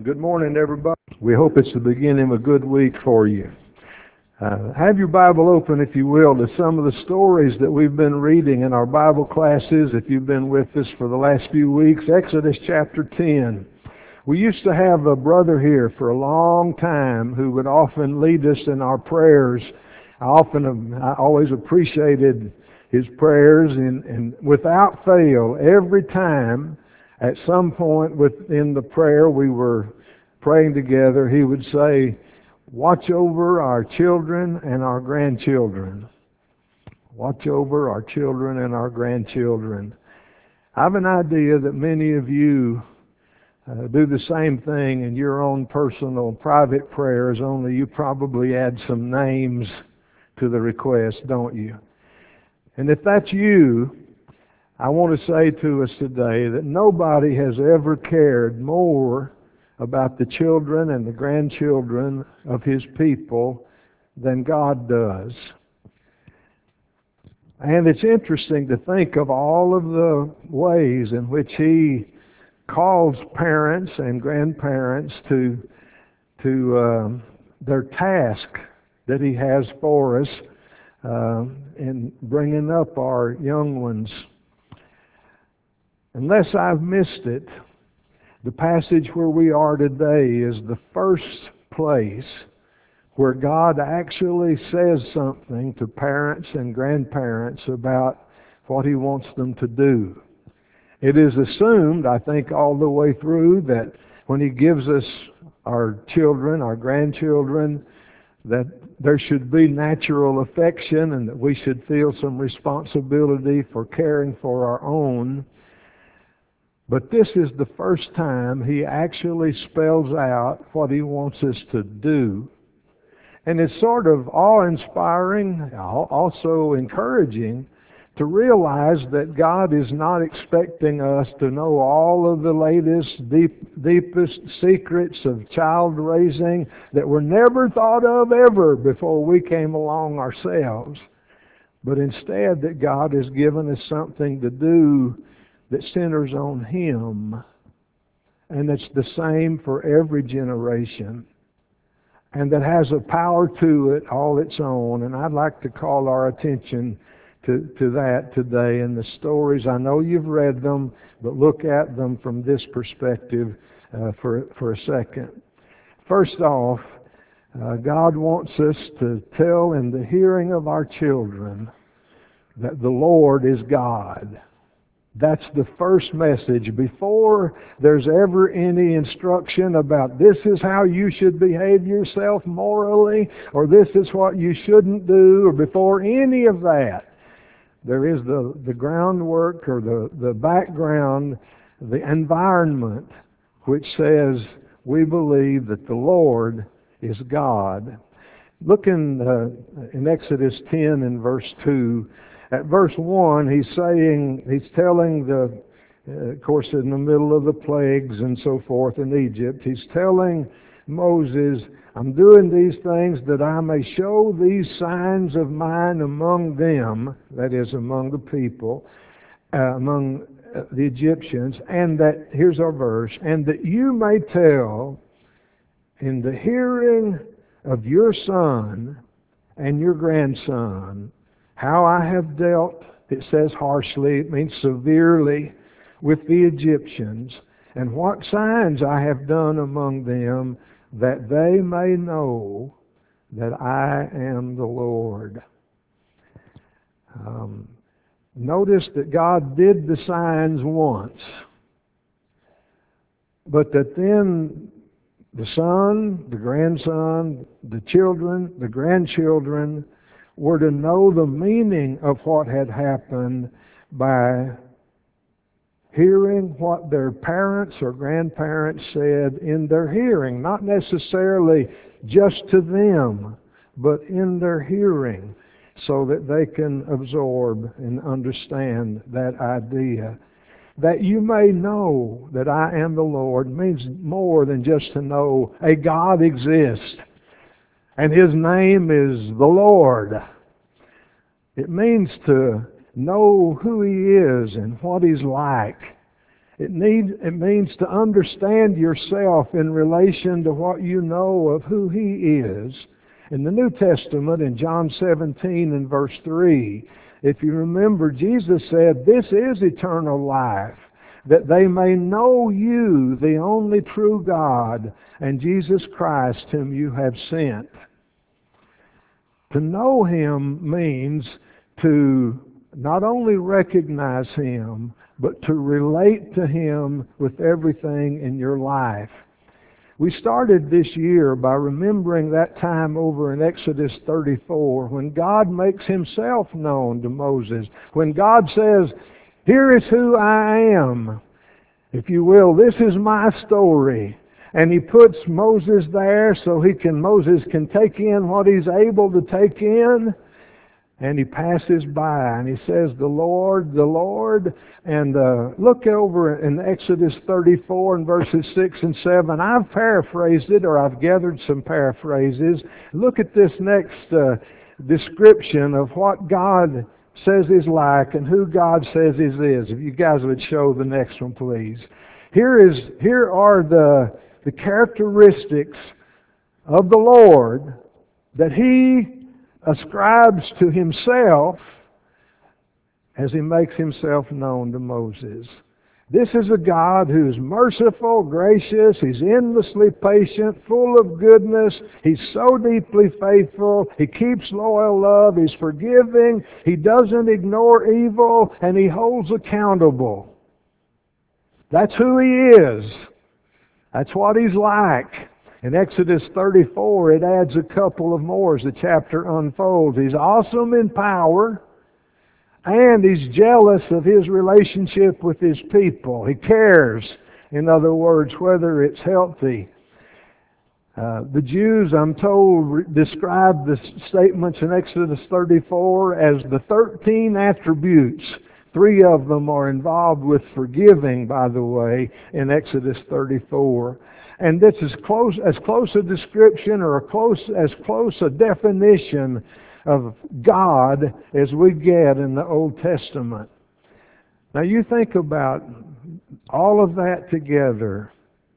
Good morning, everybody. We hope it's the beginning of a good week for you. Have your Bible open, if you will, to some of the stories that we've been reading in our Bible classes. If you've been with us for the last few weeks, Exodus chapter 10. We used to have a brother here for a long time who would often lead us in our prayers. I always appreciated his prayers, and without fail, every time at some point within the prayer we were praying together, he would say, "Watch over our children and our grandchildren." Watch over our children and our grandchildren. I have an idea that many of you do the same thing in your own personal, private prayers, only you probably add some names to the request, don't you? And if that's you, I want to say to us today that nobody has ever cared more about the children and the grandchildren of His people than God does. And it's interesting to think of all of the ways in which He calls parents and grandparents to their task that He has for us in bringing up our young ones. Unless I've missed it, the passage where we are today is the first place where God actually says something to parents and grandparents about what He wants them to do. It is assumed, I think, all the way through that when He gives us our children, our grandchildren, that there should be natural affection and that we should feel some responsibility for caring for our own. But this is the first time He actually spells out what He wants us to do. And it's sort of awe-inspiring, also encouraging, to realize that God is not expecting us to know all of the latest, deepest secrets of child raising that were never thought of ever before we came along ourselves. But instead that God has given us something to do that centers on Him. And it's the same for every generation. And that has a power to it all its own. And I'd like to call our attention to that today in the stories. I know you've read them, but look at them from this perspective for a second. First off, God wants us to tell in the hearing of our children that the Lord is God. That's the first message. Before there's ever any instruction about this is how you should behave yourself morally, or this is what you shouldn't do, or before any of that, there is the groundwork or the background, the environment, which says we believe that the Lord is God. Look in Exodus 10 and verse 2. At verse 1, he's telling of course, in the middle of the plagues and so forth in Egypt, he's telling Moses, I'm doing these things that I may show these signs of mine among them, that is, among the people, among the Egyptians, and that, here's our verse, and that you may tell in the hearing of your son and your grandson how I have dealt, it says harshly, it means severely, with the Egyptians, and what signs I have done among them, that they may know that I am the Lord. Notice that God did the signs once, but that then the son, the grandson, the children, the grandchildren were to know the meaning of what had happened by hearing what their parents or grandparents said in their hearing, not necessarily just to them, but in their hearing, so that they can absorb and understand that idea. That you may know that I am the Lord means more than just to know a God exists and His name is the Lord. It means to know who He is and what He's like, It means to understand yourself in relation to what you know of who He is. In the New Testament, in John 17 and verse 3, if you remember, Jesus said, "This is eternal life, that they may know you, the only true God, and Jesus Christ, whom you have sent." To know Him means to not only recognize Him, but to relate to Him with everything in your life. We started this year by remembering that time over in Exodus 34 when God makes Himself known to Moses. When God says, "Here is who I am," if you will, "this is my story." And He puts Moses there so Moses can take in what he's able to take in. And he passes by and he says, the Lord. And look over in Exodus 34 and verses 6 and 7. I've paraphrased it, or I've gathered some paraphrases. Look at this next description of what God says He's like and who God says He is. If you guys would show the next one, please. Here are the characteristics of the Lord that He ascribes to Himself as He makes Himself known to Moses. This is a God who's merciful, gracious, He's endlessly patient, full of goodness, He's so deeply faithful, He keeps loyal love, He's forgiving, He doesn't ignore evil, and He holds accountable. That's who He is. That's what He's like. In Exodus 34, it adds a couple of more as the chapter unfolds. He's awesome in power, and He's jealous of His relationship with His people. He cares, in other words, whether it's healthy. The Jews, I'm told, describe the statements in Exodus 34 as the 13 attributes. 3 of them are involved with forgiving, by the way, in Exodus 34. And that's as close a description or as close a definition of God as we get in the Old Testament. Now you think about all of that together.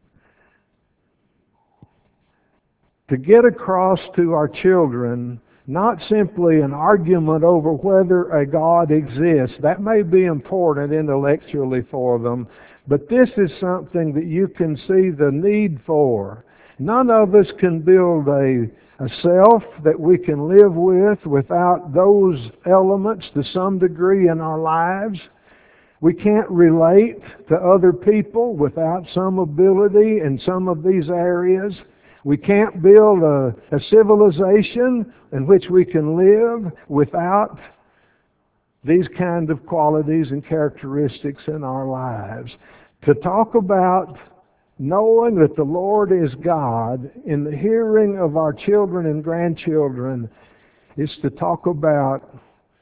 To get across to our children not simply an argument over whether a God exists. That may be important intellectually for them, but this is something that you can see the need for. None of us can build a self that we can live with without those elements to some degree in our lives. We can't relate to other people without some ability in some of these areas. We can't build a civilization in which we can live without these kind of qualities and characteristics in our lives. To talk about knowing that the Lord is God in the hearing of our children and grandchildren is to talk about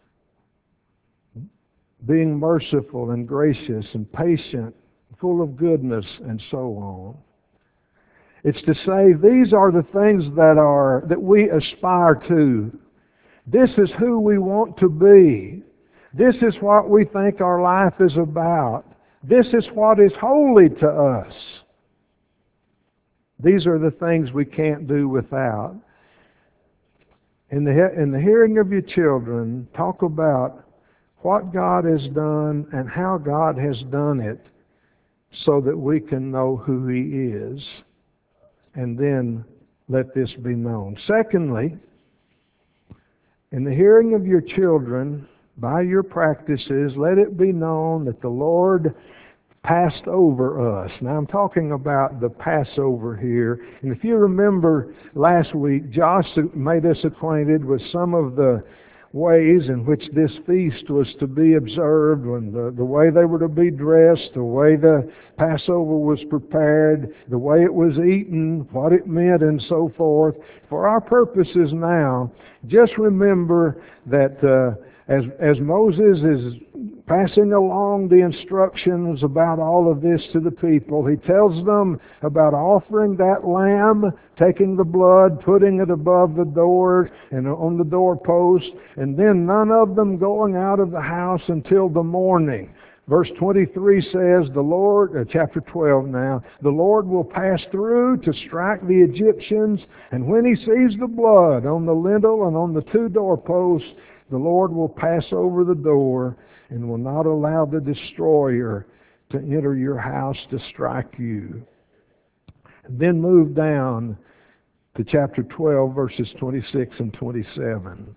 being merciful and gracious and patient, full of goodness, and so on. It's to say these are the things that we aspire to. This is who we want to be. This is what we think our life is about. This is what is holy to us. These are the things we can't do without. In the hearing of your children, talk about what God has done and how God has done it so that we can know who He is. And then let this be known. Secondly, in the hearing of your children, by your practices, let it be known that the Lord passed over us. Now I'm talking about the Passover here. And if you remember last week, Josh made us acquainted with some of the ways in which this feast was to be observed, when the way they were to be dressed, the way the Passover was prepared, the way it was eaten, what it meant, and so forth. For our purposes now, just remember that as Moses is passing along the instructions about all of this to the people, he tells them about offering that lamb, taking the blood, putting it above the door and on the doorpost, and then none of them going out of the house until the morning. Verse 23 says, the Lord, chapter 12 now, the Lord will pass through to strike the Egyptians, and when he sees the blood on the lintel and on the two doorposts, the Lord will pass over the door and will not allow the destroyer to enter your house to strike you. And then move down to chapter 12, verses 26 and 27.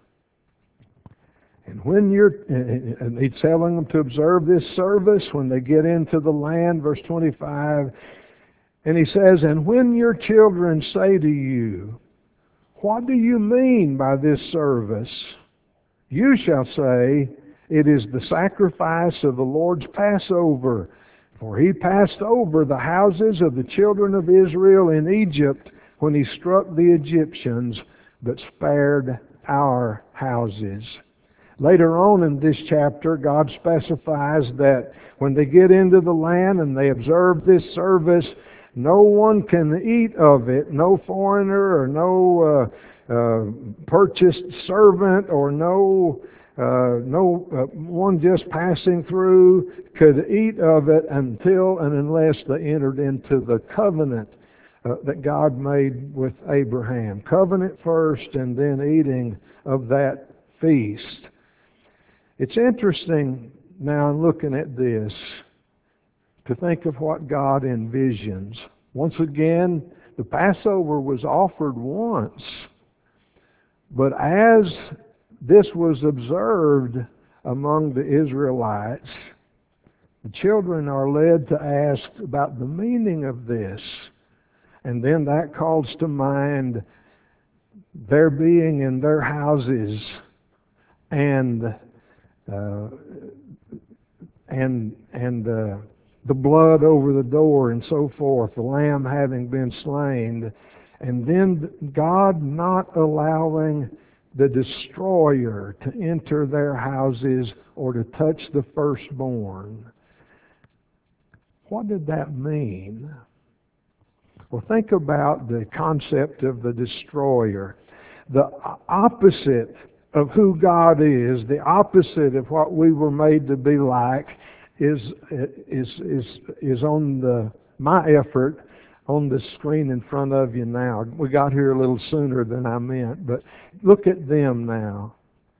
And he's telling them to observe this service when they get into the land, verse 25. And he says, and when your children say to you, what do you mean by this service? You shall say, it is the sacrifice of the Lord's Passover. For he passed over the houses of the children of Israel in Egypt when he struck the Egyptians, but spared our houses. Later on in this chapter, God specifies that when they get into the land and they observe this service, no one can eat of it, no foreigner or no purchased servant or no one just passing through could eat of it until and unless they entered into the covenant that God made with Abraham. Covenant first and then eating of that feast. It's interesting now in looking at this to think of what God envisions. Once again, the Passover was offered once, but as this was observed among the Israelites, the children are led to ask about the meaning of this. And then that calls to mind their being in their houses and the blood over the door and so forth, the lamb having been slain, and then God not allowing the destroyer to enter their houses or to touch the firstborn. What did that mean? Well, think about the concept of the destroyer. The opposite of who God is, the opposite of what we were made to be like, is on my effort on the screen in front of you now. We got here a little sooner than I meant, but look at them now.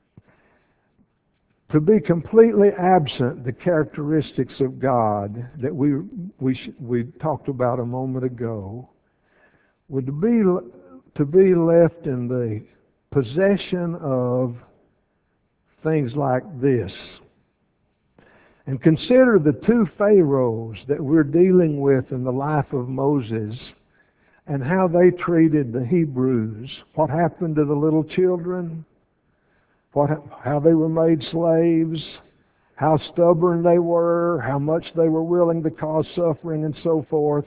To be completely absent the characteristics of God that we talked about a moment ago, would to be left in the possession of things like this. And consider the two Pharaohs that we're dealing with in the life of Moses and how they treated the Hebrews. What happened to the little children? How they were made slaves, how stubborn they were, how much they were willing to cause suffering and so forth.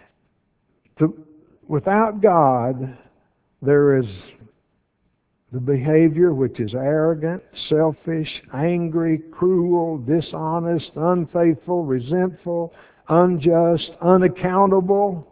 Without God, there is the behavior which is arrogant, selfish, angry, cruel, dishonest, unfaithful, resentful, unjust, unaccountable.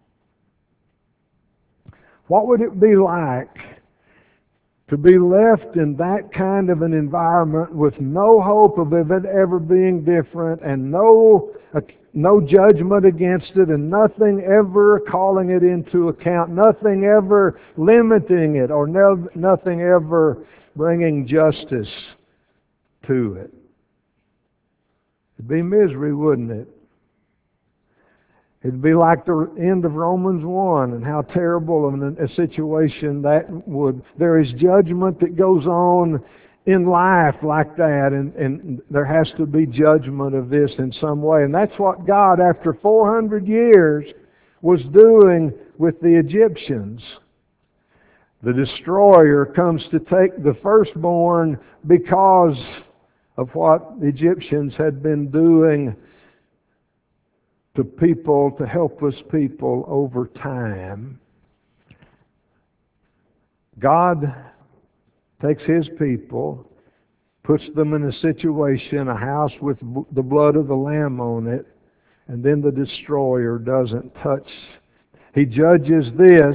What would it be like to be left in that kind of an environment with no hope of it ever being different and no judgment against it and nothing ever calling it into account, nothing ever limiting it or nothing ever bringing justice to it? It'd be misery, wouldn't it? It'd be like the end of Romans 1 and how terrible a situation that would. There is judgment that goes on in life like that, and there has to be judgment of this in some way. And that's what God, after 400 years, was doing with the Egyptians. The destroyer comes to take the firstborn because of what the Egyptians had been doing to people, to helpless people over time. God takes His people, puts them in a situation, a house with the blood of the Lamb on it, and then the destroyer doesn't touch. He judges this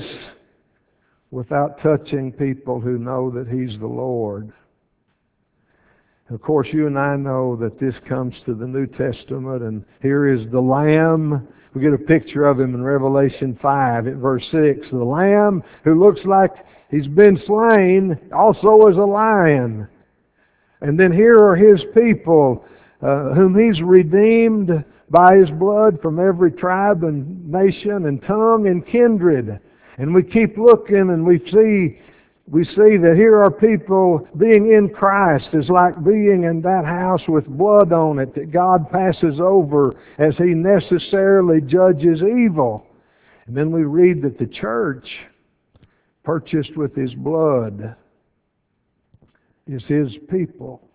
without touching people who know that He's the Lord. Of course, you and I know that this comes to the New Testament, and here is the Lamb. We get a picture of him in Revelation 5 at verse 6. The Lamb who looks like he's been slain also is a lion. And then here are his people, whom he's redeemed by his blood from every tribe and nation and tongue and kindred. And we keep looking and we see that here are people being in Christ is like being in that house with blood on it that God passes over as He necessarily judges evil. And then we read that the church, purchased with His blood, is His people.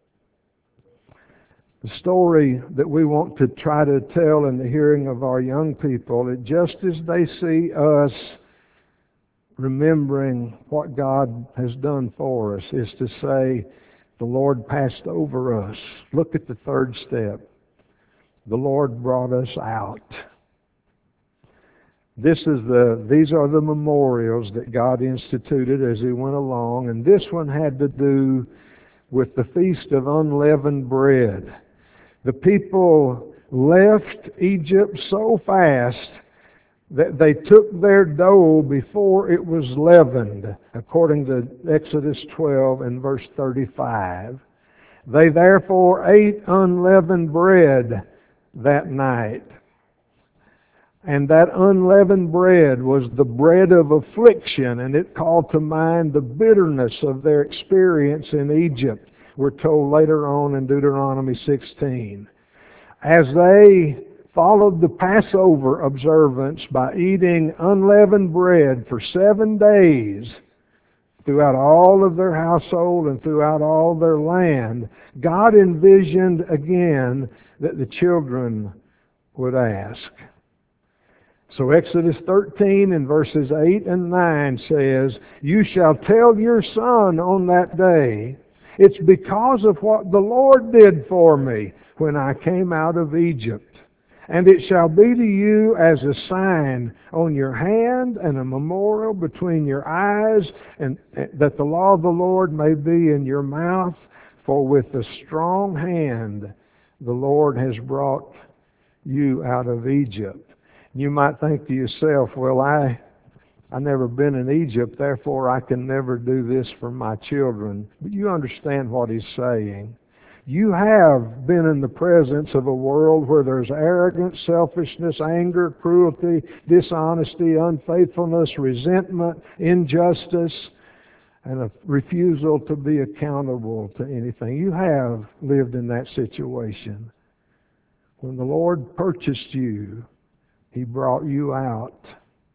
The story that we want to try to tell in the hearing of our young people, that just as they see us remembering what God has done for us, is to say, the Lord passed over us. Look at the third step. The Lord brought us out. These are the memorials that God instituted as He went along, and this one had to do with the Feast of Unleavened Bread. The people left Egypt so fast that they took their dough before it was leavened, according to Exodus 12 and verse 35. They therefore ate unleavened bread that night. And that unleavened bread was the bread of affliction, and it called to mind the bitterness of their experience in Egypt. We're told later on in Deuteronomy 16. As they followed the Passover observance by eating unleavened bread for 7 days throughout all of their household and throughout all their land, God envisioned again that the children would ask. So Exodus 13 and verses 8 and 9 says, "You shall tell your son on that day, it's because of what the Lord did for me when I came out of Egypt. And it shall be to you as a sign on your hand and a memorial between your eyes, and that the law of the Lord may be in your mouth. For with a strong hand the Lord has brought you out of Egypt." You might think to yourself, well, I never been in Egypt, therefore I can never do this for my children. But you understand what he's saying. You have been in the presence of a world where there's arrogance, selfishness, anger, cruelty, dishonesty, unfaithfulness, resentment, injustice, and a refusal to be accountable to anything. You have lived in that situation. When the Lord purchased you, He brought you out.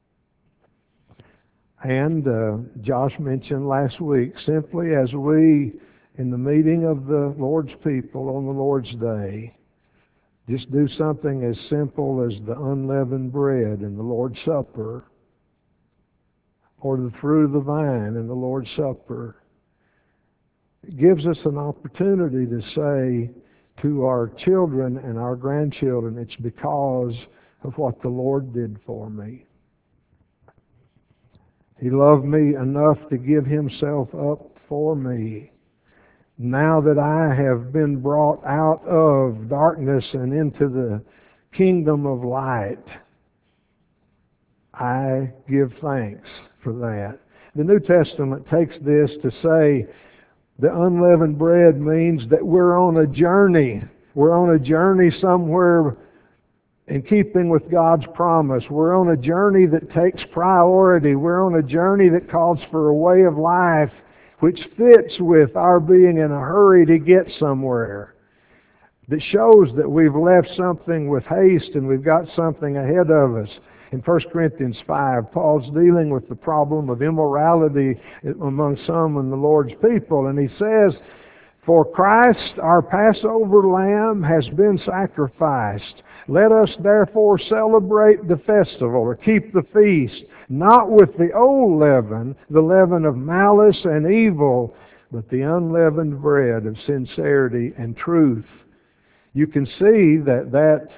And Josh mentioned last week, simply as we, in the meeting of the Lord's people on the Lord's Day, just do something as simple as the unleavened bread in the Lord's Supper, or the fruit of the vine in the Lord's Supper. It gives us an opportunity to say to our children and our grandchildren, it's because of what the Lord did for me. He loved me enough to give Himself up for me. Now that I have been brought out of darkness and into the kingdom of light, I give thanks for that. The New Testament takes this to say the unleavened bread means that we're on a journey. We're on a journey somewhere in keeping with God's promise. We're on a journey that takes priority. We're on a journey that calls for a way of life which fits with our being in a hurry to get somewhere. That shows that we've left something with haste and we've got something ahead of us. In 1 Corinthians 5, Paul's dealing with the problem of immorality among some in the Lord's people. And he says, "For Christ, our Passover lamb, has been sacrificed. Let us therefore celebrate the festival," or keep the feast, "not with the old leaven, the leaven of malice and evil, but the unleavened bread of sincerity and truth." You can see that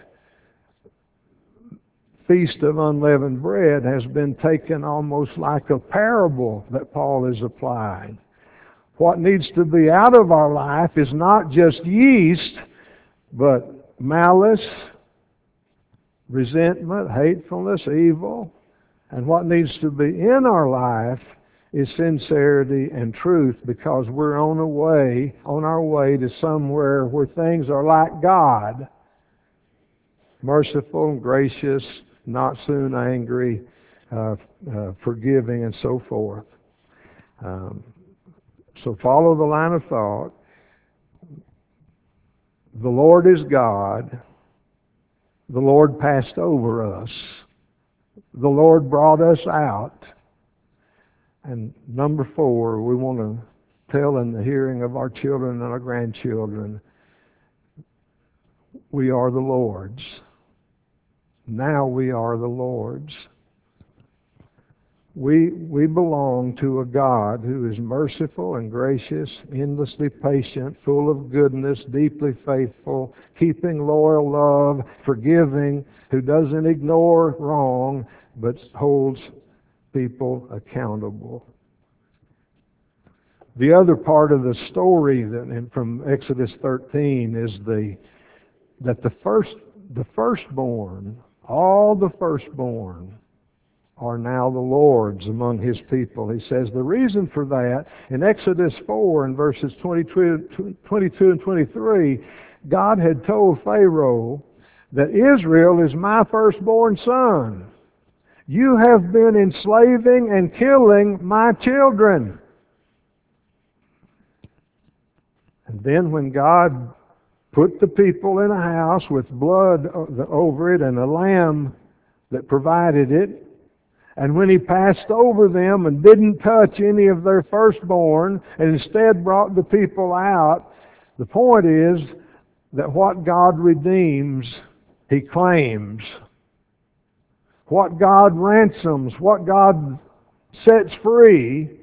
Feast of Unleavened Bread has been taken almost like a parable that Paul is applying. What needs to be out of our life is not just yeast, but malice, resentment, hatefulness, evil. And what needs to be in our life is sincerity and truth, because we're on our way to somewhere where things are like God. Merciful and gracious, not soon angry, forgiving, and so forth. So follow the line of thought. The Lord is God. The Lord passed over us. The Lord brought us out. And number 4, we want to tell in the hearing of our children and our grandchildren, we are the Lord's. Now we are the Lord's. We belong to a God who is merciful and gracious, endlessly patient, full of goodness, deeply faithful, keeping loyal love, forgiving, who doesn't ignore wrong, but holds people accountable. The other part of the story from Exodus 13 is that the firstborn, all the firstborn, are now the Lord's among His people. He says the reason for that, in Exodus 4 in verses 22 and 23, God had told Pharaoh that Israel is my firstborn son. You have been enslaving and killing my children. And then when God put the people in a house with blood over it and a lamb that provided it, and when He passed over them and didn't touch any of their firstborn and instead brought the people out, the point is that what God redeems, He claims. What God ransoms, what God sets free,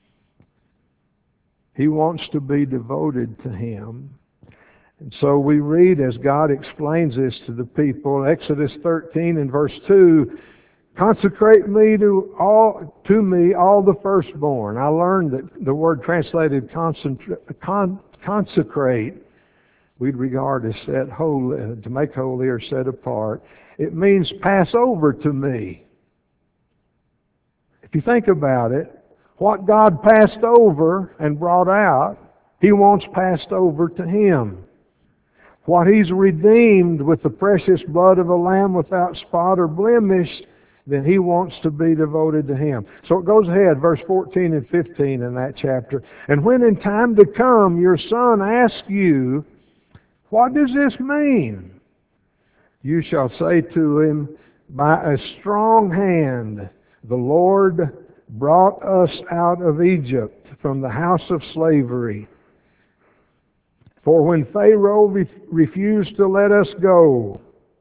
He wants to be devoted to Him. And so we read as God explains this to the people, Exodus 13 and verse 2, consecrate me to me all the firstborn. I learned that the word translated consecrate, we'd regard as set holy, to make holy or set apart. It means pass over to me. If you think about it, what God passed over and brought out, He wants passed over to Him. What He's redeemed with the precious blood of a lamb without spot or blemish, then He wants to be devoted to Him. So it goes ahead, verse 14 and 15 in that chapter. And when in time to come your son asks you, what does this mean? You shall say to him, by a strong hand the Lord brought us out of Egypt from the house of slavery. For when Pharaoh refused to let us go,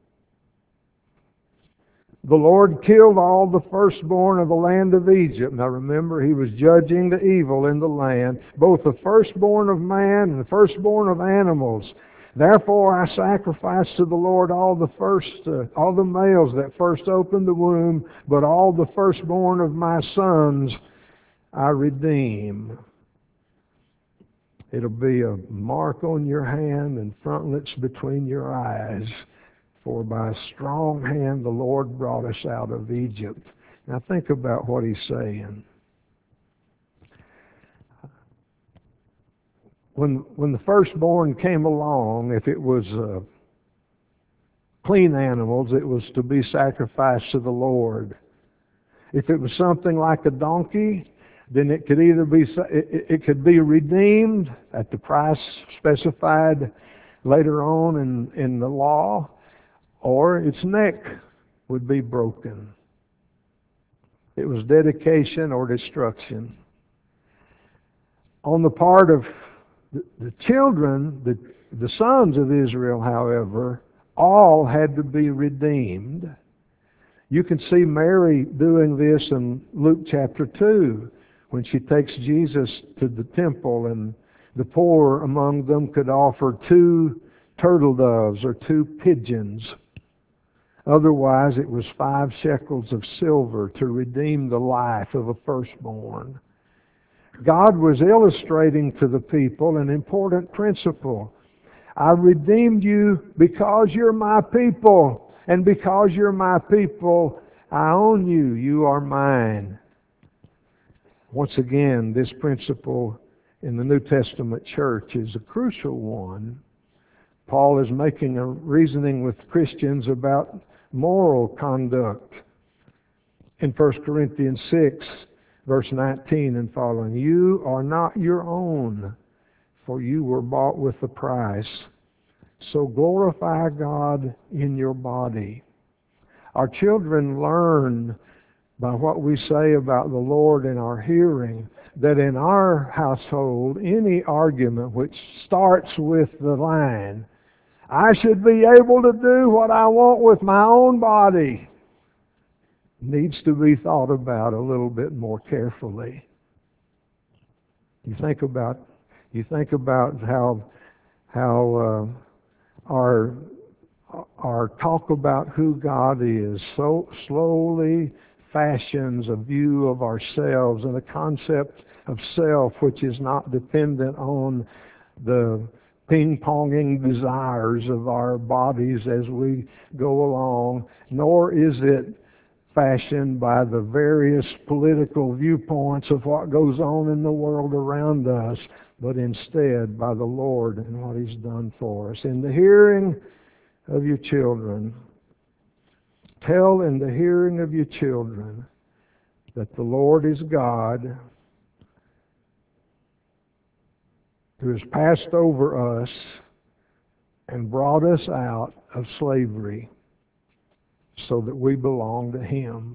the Lord killed all the firstborn of the land of Egypt. Now remember, He was judging the evil in the land, both the firstborn of man and the firstborn of animals. Therefore I sacrifice to the Lord all the males that first opened the womb, but all the firstborn of my sons I redeem. It'll be a mark on your hand and frontlets between your eyes. For by a strong hand the Lord brought us out of Egypt. Now think about what He's saying. When the firstborn came along, if it was clean animals, it was to be sacrificed to the Lord. If it was something like a donkey, then it could either be redeemed at the price specified later on in the law, or its neck would be broken. It was dedication or destruction. On the part of the children, the sons of Israel, however, all had to be redeemed. You can see Mary doing this in Luke chapter 2, when she takes Jesus to the temple, and the poor among them could offer 2 turtle doves or 2 pigeons. Otherwise, it was 5 shekels of silver to redeem the life of a firstborn. God was illustrating to the people an important principle. I redeemed you because you're my people, and because you're my people, I own you. You are mine. Once again, this principle in the New Testament church is a crucial one. Paul is making a reasoning with Christians about moral conduct. In 1 Corinthians 6, verse 19 and following, you are not your own, for you were bought with a price. So glorify God in your body. Our children learn by what we say about the Lord in our hearing that in our household, any argument which starts with the line, I should be able to do what I want with my own body, needs to be thought about a little bit more carefully. You think about how our talk about who God is so slowly fashions a view of ourselves and a concept of self which is not dependent on the ping-ponging desires of our bodies as we go along, nor is it fashioned by the various political viewpoints of what goes on in the world around us, but instead by the Lord and what He's done for us. In the hearing of your children, tell in the hearing of your children that the Lord is God, who has passed over us and brought us out of slavery so that we belong to Him.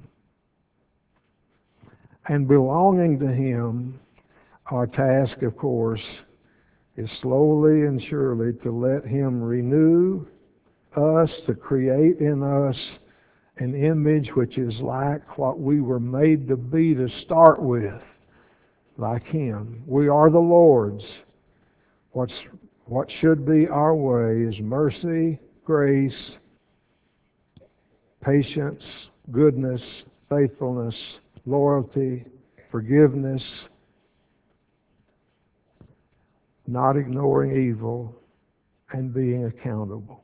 And belonging to Him, our task, of course, is slowly and surely to let Him renew us, to create in us an image which is like what we were made to be to start with, like Him. We are the Lord's. What should be our way is mercy, grace, patience, goodness, faithfulness, loyalty, forgiveness, not ignoring evil, and being accountable.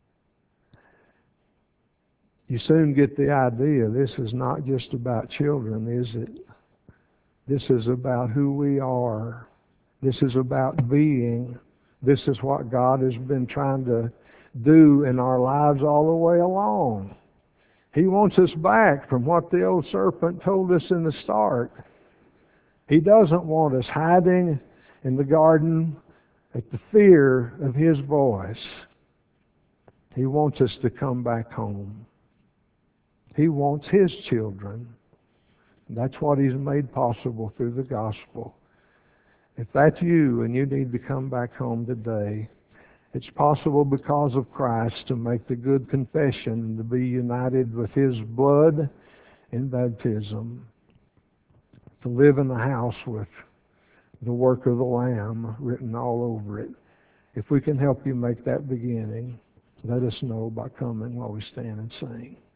You soon get the idea this is not just about children, is it? This is about who we are. This is about being. This is what God has been trying to do in our lives all the way along. He wants us back from what the old serpent told us in the start. He doesn't want us hiding in the garden at the fear of His voice. He wants us to come back home. He wants His children. That's what He's made possible through the gospel. If that's you and you need to come back home today, it's possible because of Christ to make the good confession, to be united with His blood in baptism, to live in the house with the work of the Lamb written all over it. If we can help you make that beginning, let us know by coming while we stand and sing.